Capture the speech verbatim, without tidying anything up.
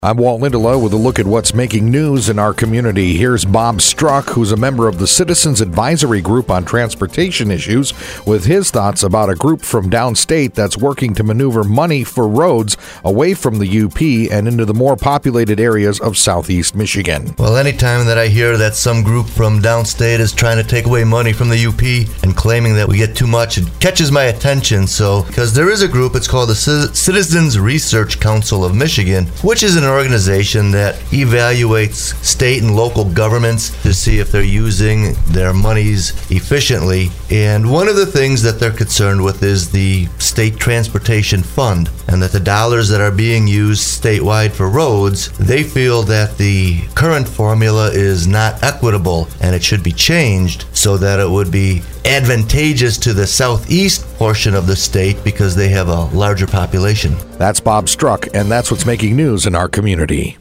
I'm Walt Lindelow with a look at what's making news in our community. Here's Bob Struck, who's a member of the Citizens Advisory Group on Transportation Issues, with his thoughts about a group from downstate that's working to maneuver money for roads away from the U P and into the more populated areas of southeast Michigan. Well, anytime that I hear that some group from downstate is trying to take away money from the U P and claiming that we get too much, it catches my attention. So, because there is a group, it's called the C- Citizens Research Council of Michigan, which is an organization that evaluates state and local governments to see if they're using their monies efficiently. And one of the things that they're concerned with is the state transportation fund, and that the dollars that are being used statewide for roads, they feel that the current formula is not equitable and it should be changed so that it would be advantageous to the southeast portion of the state because they have a larger population. That's Bob Struck, and that's what's making news in our community.